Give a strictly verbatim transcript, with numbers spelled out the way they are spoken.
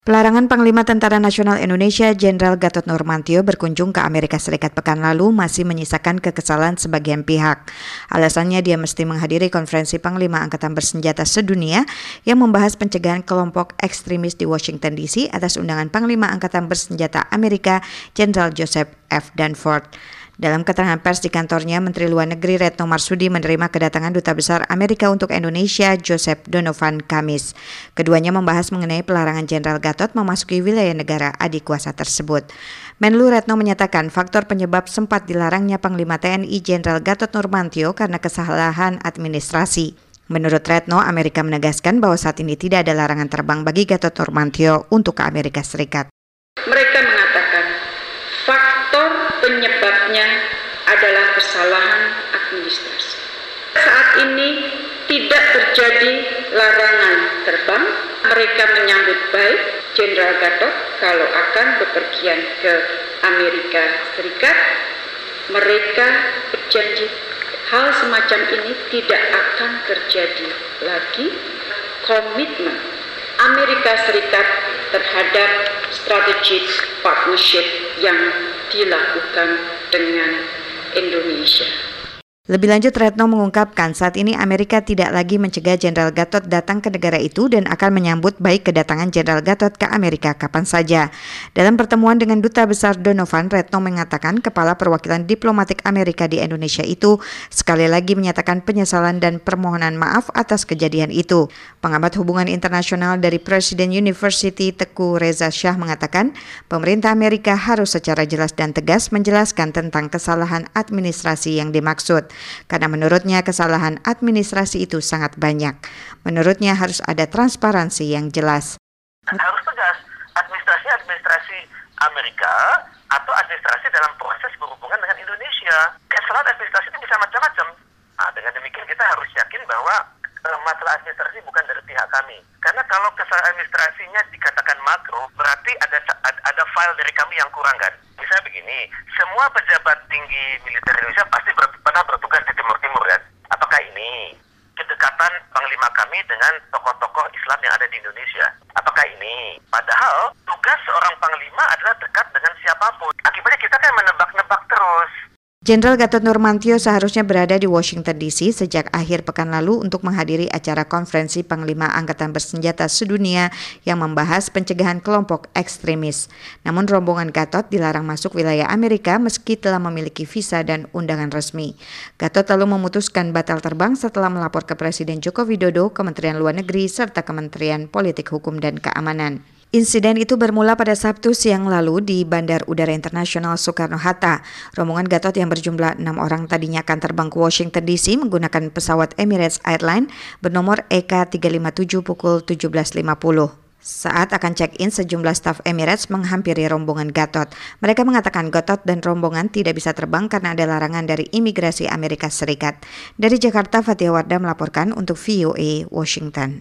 Pelarangan Panglima Tentara Nasional Indonesia Jenderal Gatot Nurmantio berkunjung ke Amerika Serikat pekan lalu masih menyisakan kekesalan sebagian pihak. Alasannya dia mesti menghadiri konferensi Panglima Angkatan Bersenjata Sedunia yang membahas pencegahan kelompok ekstremis di Washington D C atas undangan Panglima Angkatan Bersenjata Amerika Jenderal Joseph F. Dunford. Dalam keterangan pers di kantornya, Menteri Luar Negeri Retno Marsudi menerima kedatangan Duta Besar Amerika untuk Indonesia, Joseph Donovan, Kamis. Keduanya membahas mengenai pelarangan Jenderal Gatot memasuki wilayah negara adik kuasa tersebut. Menlu Retno menyatakan faktor penyebab sempat dilarangnya Panglima T N I Jenderal Gatot Nurmantio karena kesalahan administrasi. Menurut Retno, Amerika menegaskan bahwa saat ini tidak ada larangan terbang bagi Gatot Nurmantio untuk ke Amerika Serikat. Mereka mengatakan faktor penyebabnya adalah kesalahan administrasi. Saat ini tidak terjadi larangan terbang. Mereka menyambut baik Jenderal Gatot kalau akan bepergian ke Amerika Serikat. Mereka berjanji hal semacam ini tidak akan terjadi lagi. Komitmen Amerika Serikat terhadap strategic partnership yang dilakukan dengan Indonesia. Lebih lanjut, Retno mengungkapkan saat ini Amerika tidak lagi mencegah Jenderal Gatot datang ke negara itu dan akan menyambut baik kedatangan Jenderal Gatot ke Amerika kapan saja. Dalam pertemuan dengan Duta Besar Donovan, Retno mengatakan kepala perwakilan diplomatik Amerika di Indonesia itu sekali lagi menyatakan penyesalan dan permohonan maaf atas kejadian itu. Pengamat hubungan internasional dari Presiden University Teguh Reza Shah mengatakan pemerintah Amerika harus secara jelas dan tegas menjelaskan tentang kesalahan administrasi yang dimaksud. Karena menurutnya kesalahan administrasi itu sangat banyak. Menurutnya harus ada transparansi yang jelas. Harus tegas, administrasi administrasi Amerika atau administrasi dalam proses berhubungan dengan Indonesia. Kesalahan administrasi itu bisa macam-macam. Nah, dengan demikian kita harus yakin bahwa eh, masalah administrasi bukan dari pihak kami. Karena kalau kesalahan administrasinya dikatakan makro, berarti ada ada file dari kami yang kurang kan. Misalnya begini, semua pejabat tinggi militer Indonesia pasti ber, pernah bertugas di Timur Timur kan? Apakah ini kedekatan Panglima kami dengan tokoh-tokoh Islam yang ada di Indonesia? Apakah ini? Padahal tugas seorang Panglima adalah dekat dengan siapapun. Akibatnya kita kan menebak-nebak terus. Jenderal Gatot Nurmantio seharusnya berada di Washington D C sejak akhir pekan lalu untuk menghadiri acara konferensi Panglima Angkatan Bersenjata Sedunia yang membahas pencegahan kelompok ekstremis. Namun rombongan Gatot dilarang masuk wilayah Amerika meski telah memiliki visa dan undangan resmi. Gatot lalu memutuskan batal terbang setelah melapor ke Presiden Joko Widodo, Kementerian Luar Negeri, serta Kementerian Politik Hukum dan Keamanan. Insiden itu bermula pada Sabtu siang lalu di Bandar Udara Internasional Soekarno-Hatta. Rombongan Gatot yang berjumlah enam orang tadinya akan terbang ke Washington D C menggunakan pesawat Emirates Airlines bernomor E K tiga lima tujuh pukul tujuh belas lima puluh. Saat akan check-in, sejumlah staf Emirates menghampiri rombongan Gatot. Mereka mengatakan Gatot dan rombongan tidak bisa terbang karena ada larangan dari imigrasi Amerika Serikat. Dari Jakarta, Fatia Wardah melaporkan untuk V O A Washington.